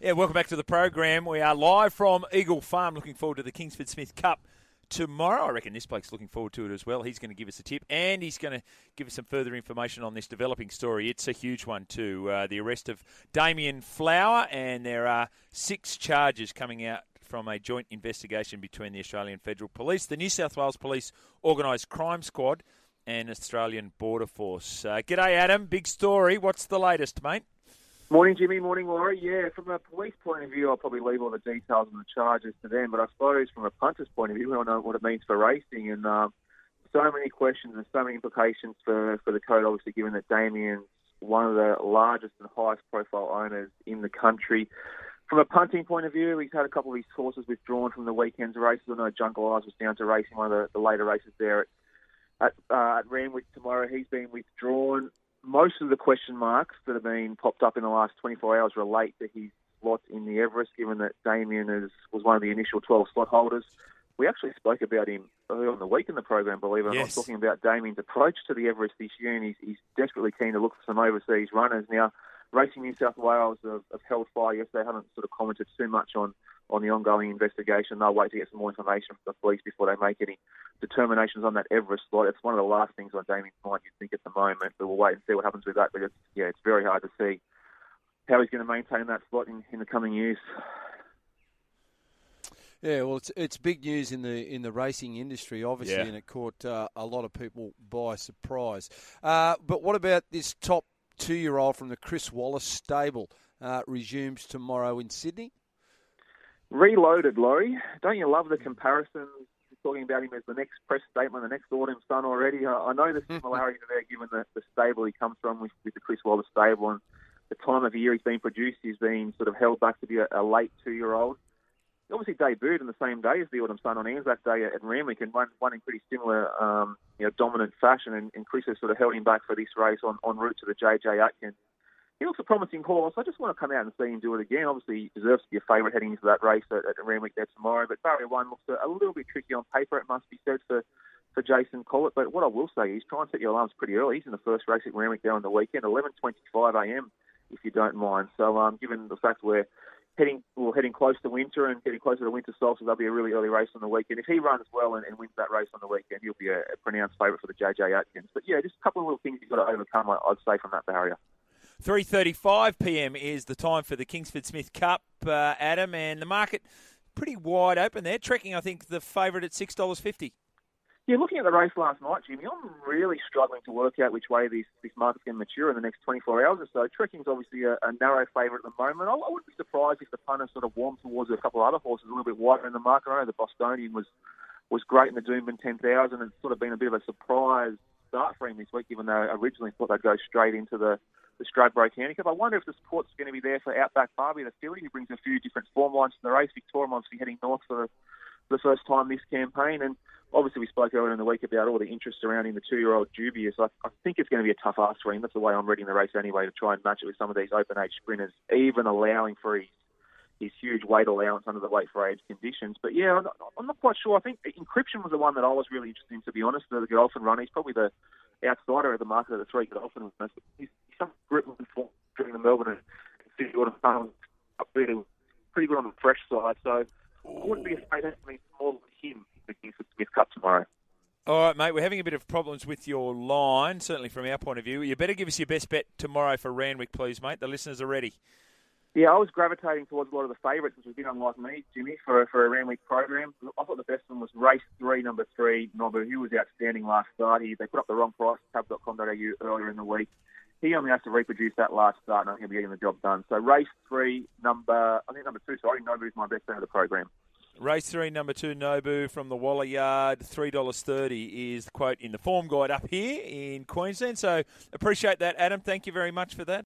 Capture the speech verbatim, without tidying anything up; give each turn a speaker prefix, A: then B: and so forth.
A: Yeah, welcome back to the program. We are live from Eagle Farm, looking forward to the Kingsford Smith Cup tomorrow. I reckon this bloke's looking forward to it as well. He's going to give us a tip, and he's going to give us some further information on this developing story. It's a huge one too. Uh, the arrest of Damien Flower, and there are six charges coming out from a joint investigation between the Australian Federal Police, the New South Wales Police Organised Crime Squad, and Australian Border Force. Uh, g'day, Adam. Big story. What's the latest, mate?
B: Morning, Jimmy. Morning, Laurie. Yeah, from a police point of view, I'll probably leave all the details and the charges to them. But I suppose from a punter's point of view, we all know what it means for racing. And um, so many questions and so many implications for, for the code, obviously, given that Damien's one of the largest and highest profile owners in the country. From a punting point of view, he's had a couple of his horses withdrawn from the weekend's races. I know Jungle Eyes was down to racing one of the, the later races there at, at, uh, at Randwick tomorrow. He's been withdrawn. Most of the question marks that have been popped up in the last twenty-four hours relate to his slot in the Everest, given that Damien is, was one of the initial twelve slot holders. We actually spoke about him earlier on the week in the program, believe it or not,
A: Yes.
B: talking about Damien's approach to the Everest this year, and he's, he's desperately keen to look for some overseas runners. Now, Racing New South Wales have, have held fire yesterday. They haven't sort of commented too much on, on the ongoing investigation. They'll wait to get some more information from the police before they make any determinations on that Everest slot. It's one of the last things on Damien's mind, you think, at the moment. But we'll wait and see what happens with that. But it's, yeah, it's very hard to see how he's going to maintain that slot in, in the coming years.
C: Yeah, well, it's it's big news in the in the racing industry, obviously,
A: Yeah.
C: and it caught uh, a lot of people by surprise. Uh, but what about this top two-year-old from the Chris Wallace stable? Uh, resumes tomorrow in Sydney.
B: Reloaded, Laurie. Don't you love the comparisons? Talking about him as the next press statement, the next Autumn Sun already. I, I know the similarities are there given the, the stable he comes from with, with the Chris Wallace stable, and the time of year he's been produced. He's been sort of held back to be a, a late two-year-old. He obviously debuted on the same day as the Autumn Sun on Anzac Day at Randwick and won, won in pretty similar, um, you know, dominant fashion. And, and Chris has sort of held him back for this race on, en route to the J J Atkins. He looks a promising horse. I just want to come out and see him do it again. Obviously, he deserves to be a favourite heading into that race at, at Randwick there tomorrow. But Barrier One looks a, a little bit tricky on paper, it must be said, for, for Jason Collett. But what I will say is try and set your alarms pretty early. He's in the first race at Randwick there on the weekend, eleven twenty-five a m, if you don't mind. So um, given the fact we're heading well, heading close to winter and getting closer to winter solstice, there'll be a really early race on the weekend. If he runs well and, and wins that race on the weekend, he'll be a, a pronounced favourite for the J J Atkins. But yeah, just a couple of little things you've got to overcome, I'd say, from that barrier.
A: three thirty-five p m is the time for the Kingsford Smith Cup, uh, Adam, and the market pretty wide open there. Trekking, I think, the favourite at six dollars fifty.
B: Yeah, looking at the race last night, Jimmy, I'm really struggling to work out which way this, this market's going to mature in the next twenty-four hours or so. Trekking's obviously a, a narrow favourite at the moment. I, I wouldn't be surprised if the punters sort of warmed towards a couple of other horses a little bit wider in the market. I know the Bostonian was, was great in the Doomben ten thousand, and it's sort of been a bit of a surprise start for him this week, even though originally thought they'd go straight into the, the Stradbroke Handicap. I wonder if the support's going to be there for Outback Barbie, the filly, who brings a few different form lines to the race. Victoria obviously heading north for the, for the first time this campaign, and obviously we spoke earlier in the week about all the interest surrounding the two-year-old Dubious. I, I think it's going to be a tough ask for him. That's the way I'm reading the race anyway, to try and match it with some of these open-age sprinters, even allowing for his, his huge weight allowance under the weight for age conditions. But yeah, I'm not, I'm not quite sure. I think Encryption was the one that I was really interested in, to be honest, the Godolphin runner. He's probably the outsider of the market of the three Godolphin. He's, he's some grip and form during the Melbourne and City Autumn Sun up there, pretty good on the fresh side. So I wouldn't be afraid of anything more than him in the Kingsford Smith Cup tomorrow.
A: All right, mate, we're having a bit of problems with your line, certainly from our point of view. You better give us your best bet tomorrow for Randwick, please, mate. The listeners are ready.
B: Yeah, I was gravitating towards a lot of the favourites, which was a bit unlike me, Jimmy, for, for a Randwick program. I thought the best one was race three, number three, Nobu. He was outstanding last start. He, they put up the wrong price at tab dot com dot a u earlier in the week. He only has to reproduce that last start, and I think he'll be getting the job done. So race three, number, I think number two, sorry, Nobu is my best bet of the program.
A: Race three, number two, Nobu from the Waller Yard, three dollars thirty is the quote in the form guide up here in Queensland. So appreciate that, Adam. Thank you very much for that.